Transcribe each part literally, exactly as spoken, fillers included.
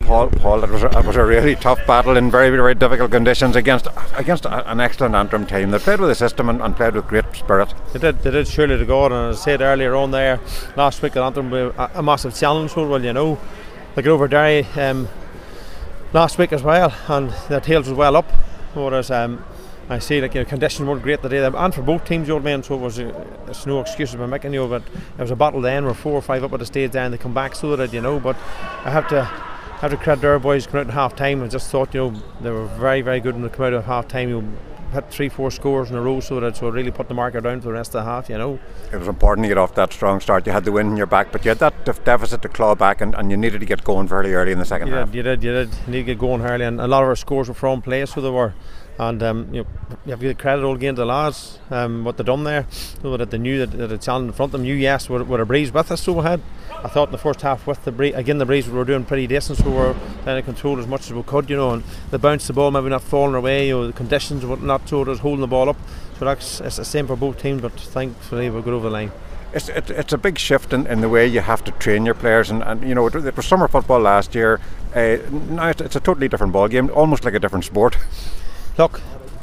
Paul, Paul, it was, a, it was a really tough battle in very, very difficult conditions against against a, an excellent Antrim team that played with the system and, and played with great spirit. They did, they did surely to God, and as I said earlier on there, last week at Antrim, a, a massive challenge, so well, you know, they got over Derry um, last week as well, and their tails was well up, whereas um, I see like you know, conditions weren't great today, and for both teams, old men. So it was, uh, it's no excuses for making you, but it was a battle then. We're four or five up at the stage there, and they come back so that you know. But I have to have to credit their boys coming out at half time. I just thought you know they were very very good when they come out at half time. You hit three four scores in a row, so that so it really put the marker down for the rest of the half. You know, it was important to get off that strong start. You had the win in your back, but you had that def- deficit to claw back, and, and you needed to get going very early in the second you half. Did, you did, you did. You need to get going early, and a lot of our scores were from play, so they were. And um, you, know, you have to give credit all again to the lads, um, what they done there, so that they knew that, that the challenge in front of them. Knew yes, with, with a breeze with us, so we had. I thought in the first half with the breeze, again the breeze, we were doing pretty decent, so we were trying to control as much as we could, you know, and they bounced the ball, maybe not falling away, you know, the conditions were not so it was holding the ball up. So that's it's the same for both teams, but thankfully we got over the line. It's it, it's a big shift in, in the way you have to train your players, and, and you know it, it was summer football last year. Uh, now it's, it's a totally different ball game, almost like a different sport. Look,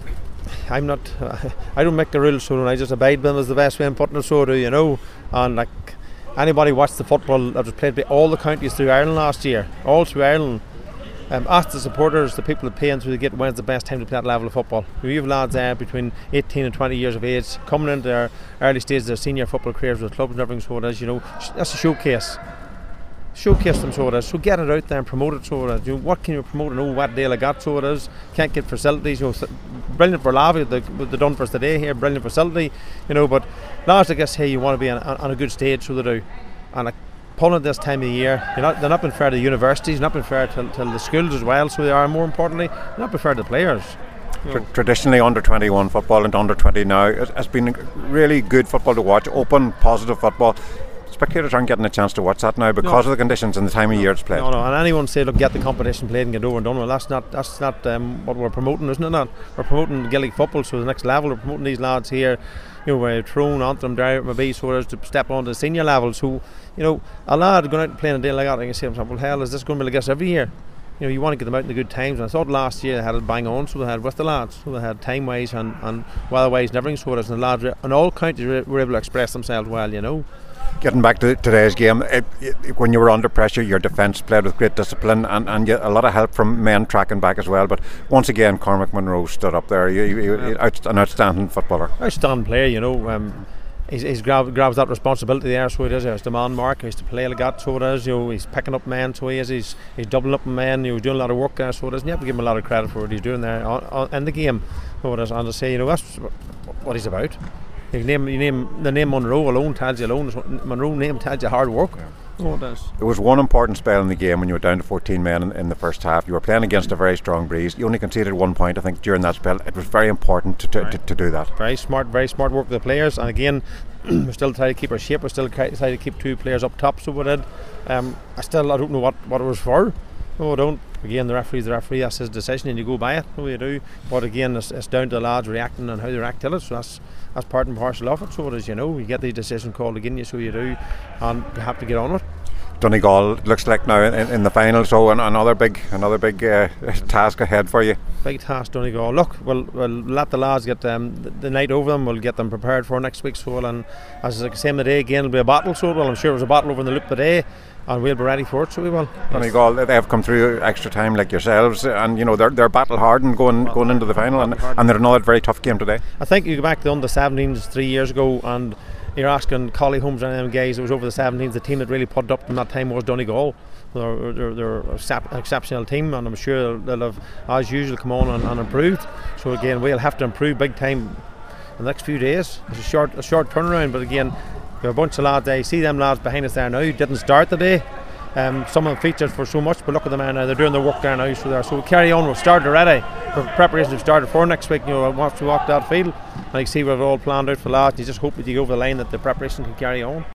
I'm not uh, I don't make the rules, so I just abide by them as the best way in putting it, so do you know. And like anybody watched the football that was played by all the counties through Ireland last year, all through Ireland, um, ask the supporters, the people that pay into the gate, when's the best time to play that level of football. We have lads there between eighteen and twenty years of age coming into their early stages of their senior football careers with clubs and everything, so it is, you know, that's a showcase. Showcase them, so it is. So get it out there and promote it, so it is. You know, what can you promote and oh what deal I got, so it is. Can't get facilities, you know, brilliant for Lavi, what they done for us today here, brilliant facility, you know, but lads I guess hey you want to be on, on a good stage, so they do. And like pulling this time of the year, you're not, they're not been fair to the universities, not been fair to, to the schools as well, so they are, more importantly, they're not been fair to the players. Tra- traditionally under twenty-one football and under twenty now has been really good football to watch, open, positive football. Spectators aren't getting a chance to watch that now because no. of the conditions and the time of no. year it's played. No, no, and anyone say, look, get the competition played and get over and done with. That's not that's not um, what we're promoting, isn't it? Not we're promoting Gaelic football, so the next level. We're promoting these lads here, you know, uh, Tyrone, Antrim, Derry, maybe, so as to step on to the senior level. So, you know, a lad going out and playing a day like that, and you say to himself, well, hell, is this going to be like this every year? You know, you want to get them out in the good times. And I thought last year they had it bang on, so they had with the lads, so they had time wise and, and weather wise and everything. So it is, and the lads and all counties were able to express themselves well, you know. Getting back to today's game, it, it, when you were under pressure, your defence played with great discipline and, and a lot of help from men tracking back as well. But once again, Cormac Monroe stood up there. He, he, he, an outstanding footballer. Outstanding player, you know. Um, he's, he's grab, grabs that responsibility there, so it is. He's the man mark. He's to play like that, so it is. You know, he's picking up men, so he is. He's he's doubling up men. You know, doing a lot of work there, so it is. And you have to give him a lot of credit for what he's doing there on, on, in the game. So it is. And to say, you know, that's what he's about. You name, you name the name Monroe alone tells you alone. Monroe name tells you hard work. Yeah. Oh, it does. There was one important spell in the game when you were down to fourteen men in, in the first half. You were playing against a very strong breeze. You only conceded one point, I think, during that spell. It was very important to to, right. to, to do that. Very smart, very smart work of the players. And again, we're still trying to keep our shape. We're still trying to keep two players up top. So we did. Um, I still I don't know what, what it was for. No, I don't. Again, the referee's the referee. That's his decision, and you go by it. No, you do. But again, it's, it's down to the lads reacting and how they react to it. So that's that's part and parcel of it. So it is, you know, you get the decision called again, you so you do, and you have to get on it. Donegal looks like now in, in the final, so an, another big another big uh, task ahead for you. Big task, Donegal. Look, we'll, we'll let the lads get um, the, the night over them. We'll get them prepared for next week. So, and as I say, the day again, it'll be a battle. So, well, I'm sure there's a battle over in the loop today, and we'll be ready for it. So we will. Donegal, they have come through extra time like yourselves, and you know they're they're battle hardened going battle going into the final, and, and they're another very tough game today. I think you go back to the under seventeens three years ago, and you're asking Collie Holmes and them guys, it was over the seventeens, the team that really put it up in that time was Donegal. They're, they're, they're an exceptional team, and I'm sure they'll have, as usual, come on and, and improved. So again, we'll have to improve big time in the next few days. It's a short, a short turnaround, but again, there are a bunch of lads there. You see them lads behind us there now who didn't start today. Um, some of them featured for so much, but look at them now, they're doing their work there now. So, there. so we'll carry on, we've started already. For preparations we've started for next week, you know, once we walk that field, and you see we've all planned out for lads. You just hope that you go over the line that the preparation can carry on.